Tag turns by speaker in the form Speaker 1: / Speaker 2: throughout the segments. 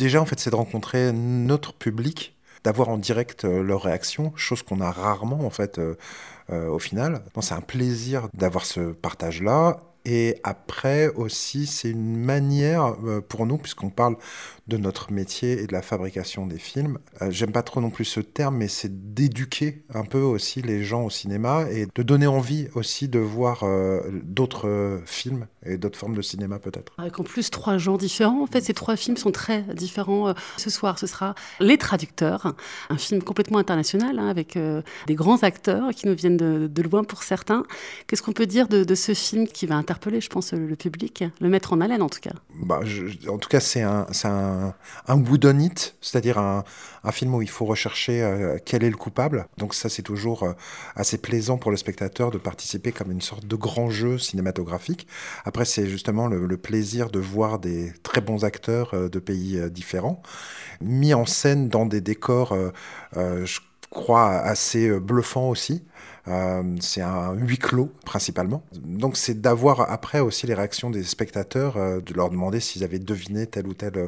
Speaker 1: déjà, en fait, c'est de rencontrer notre public, d'avoir en direct leurs réactions, chose qu'on a rarement, en fait, au final. Donc, c'est un plaisir d'avoir ce partage-là. Et après aussi, c'est une manière pour nous, puisqu'on parle de notre métier et de la fabrication des films. J'aime pas trop non plus ce terme, mais c'est d'éduquer un peu aussi les gens au cinéma et de donner envie aussi de voir d'autres films et d'autres formes de cinéma peut-être.
Speaker 2: Avec en plus 3 genres différents. En fait, ces 3 films sont très différents. Ce soir, ce sera Les Traducteurs, un film complètement international, hein, avec des grands acteurs qui nous viennent de loin pour certains. Qu'est-ce qu'on peut dire de ce film qui va interpeller, je pense, le public, le mettre en haleine en tout cas?
Speaker 1: En tout cas, c'est un whodunit, c'est-à-dire un film où il faut rechercher quel est le coupable. Donc ça, c'est toujours assez plaisant pour le spectateur de participer comme une sorte de grand jeu cinématographique. Après, c'est justement le plaisir de voir des très bons acteurs de pays différents, mis en scène dans des décors, je crois, assez bluffants aussi. C'est un huis clos principalement. Donc c'est d'avoir après aussi les réactions des spectateurs, de leur demander s'ils avaient deviné telle ou telle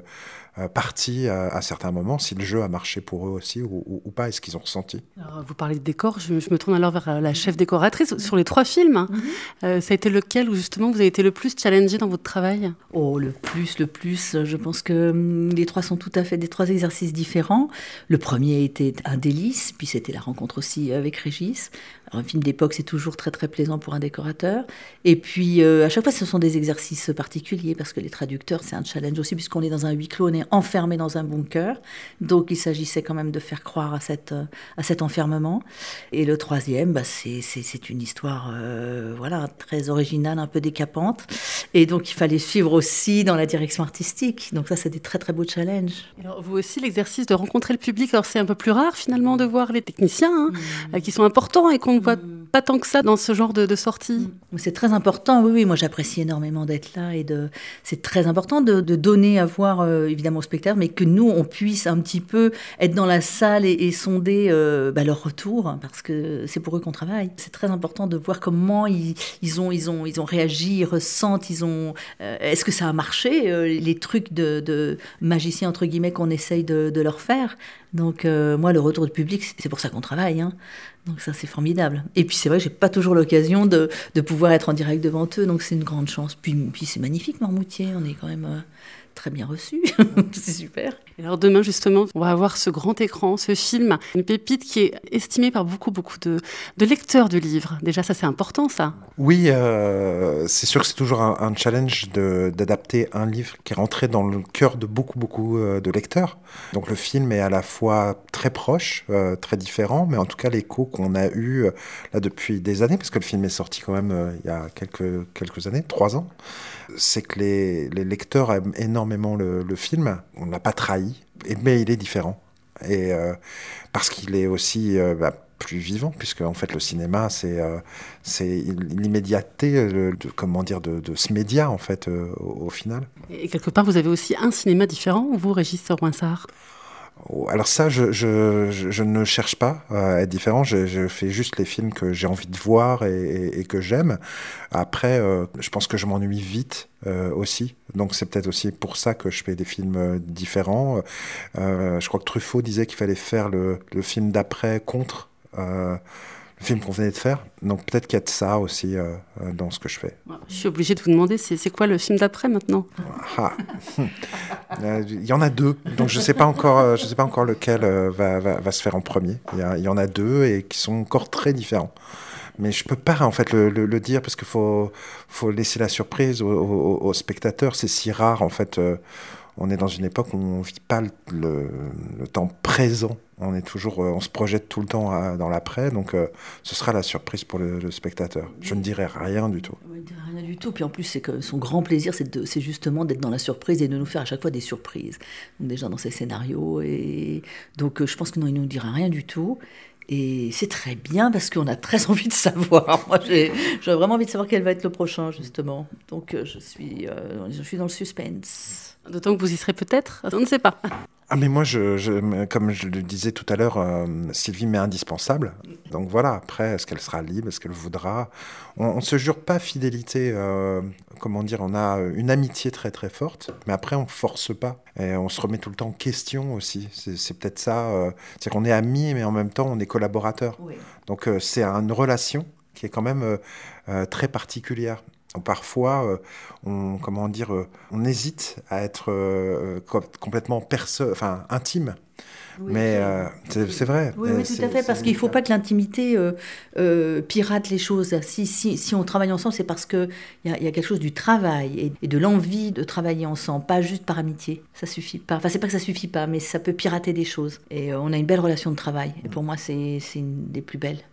Speaker 1: partie à certains moments, si le jeu a marché pour eux aussi ou pas, est-ce qu'ils ont ressenti.
Speaker 2: Alors, vous parlez de décor, je me tourne alors vers la chef décoratrice. Sur les 3 films, ça a été lequel où justement vous avez été le plus challengé dans votre travail?
Speaker 3: Oh, le plus, je pense que les 3 sont tout à fait des 3 exercices différents. Le premier était un délice, puis c'était la rencontre aussi avec Régis. Alors, un film d'époque, c'est toujours très très plaisant pour un décorateur. Et puis, à chaque fois, ce sont des exercices particuliers, parce que les traducteurs, c'est un challenge aussi, puisqu'on est dans un huis clos, on est enfermé dans un bunker. Donc, il s'agissait quand même de faire croire à cet enfermement. Et le troisième, c'est une histoire voilà, très originale, un peu décapante. Et donc, il fallait suivre aussi dans la direction artistique. Donc ça, c'est des très très beaux challenges.
Speaker 2: Alors, vous aussi, l'exercice de rencontrer le public, alors c'est un peu plus rare finalement de voir les techniciens qui sont importants et qu'on ne voit pas tant que ça dans ce genre de sortie.
Speaker 3: C'est très important, oui, moi j'apprécie énormément d'être là c'est très important de donner à voir évidemment aux spectateurs, mais que nous on puisse un petit peu être dans la salle et sonder leur retour, hein, parce que c'est pour eux qu'on travaille. C'est très important de voir comment ils ont réagi, ils ressentent, est-ce que ça a marché, les trucs de magicien entre guillemets qu'on essaye de leur faire. Donc moi le retour du public, c'est pour ça qu'on travaille, hein. Donc ça, c'est formidable. Et puis c'est vrai que j'ai pas toujours l'occasion de pouvoir être en direct devant eux, donc c'est une grande chance. Puis c'est magnifique, Marmoutier, on est quand même très bien reçus. C'est super.
Speaker 2: Et alors demain, justement, on va avoir ce grand écran, ce film, une pépite qui est estimée par beaucoup de lecteurs de livres. Déjà, ça, c'est important, ça.
Speaker 1: Oui, c'est sûr que c'est toujours un challenge d'adapter un livre qui est rentré dans le cœur de beaucoup de lecteurs. Donc le film est à la fois très proche, très différent, mais en tout cas l'écho qu'on a eu là depuis des années, parce que le film est sorti quand même il y a quelques années, 3 ans, c'est que les lecteurs aiment énormément le film. On ne l'a pas trahi, mais il est différent. Et parce qu'il est aussi plus vivant, puisque en fait le cinéma c'est l'immédiateté de ce média en fait au final.
Speaker 2: Et quelque part vous avez aussi un cinéma différent, vous, Régis Ronsard?
Speaker 1: Alors ça, je ne cherche pas à être différent. Je fais juste les films que j'ai envie de voir et que j'aime. Après, je pense que je m'ennuie vite aussi. Donc c'est peut-être aussi pour ça que je fais des films différents. Je crois que Truffaut disait qu'il fallait faire le film d'après contre le film qu'on venait de faire. Donc peut-être qu'il y a de ça aussi dans ce que je fais.
Speaker 2: Je suis obligée de vous demander, c'est quoi le film d'après maintenant?
Speaker 1: Il y en a 2, donc je sais pas encore lequel va se faire en premier. Il y en a 2 et qui sont encore très différents. Mais je peux pas en fait le dire parce qu'il faut laisser la surprise aux spectateurs. C'est si rare en fait. On est dans une époque où on vit pas le temps présent. On se projette tout le temps dans l'après, donc ce sera la surprise pour le spectateur. Je ne dirai rien du tout.
Speaker 3: Oui, rien du tout. Puis en plus, c'est que son grand plaisir, c'est justement d'être dans la surprise et de nous faire à chaque fois des surprises. Donc déjà dans ses scénarios, et donc je pense que non, il nous dira rien du tout. Et c'est très bien parce qu'on a très envie de savoir. Moi, j'ai vraiment envie de savoir quel va être le prochain, justement. Donc je suis dans le suspense.
Speaker 2: D'autant que vous y serez peut-être, on ne sait pas.
Speaker 1: Ah mais moi, comme je le disais tout à l'heure, Sylvie m'est indispensable. Donc voilà, après, est-ce qu'elle sera libre, est-ce qu'elle voudra? On ne se jure pas fidélité, comment dire, on a une amitié très très forte, mais après on force pas. Et on se remet tout le temps en question aussi. C'est peut-être ça, c'est qu'on est amis, mais en même temps on est collaborateurs.
Speaker 3: Oui.
Speaker 1: Donc c'est une relation qui est quand même très particulière. Parfois, comment dire, on hésite à être complètement enfin, intime.
Speaker 3: Oui,
Speaker 1: Mais c'est vrai.
Speaker 3: oui, oui, tout à fait, parce qu'il ne faut pas que l'intimité pirate les choses. Si on travaille ensemble, c'est parce qu'il y a quelque chose du travail et de l'envie de travailler ensemble, pas juste par amitié. Ça suffit pas. Enfin, c'est pas que ça suffit pas, mais ça peut pirater des choses. Et on a une belle relation de travail. Et pour moi, c'est une des plus belles.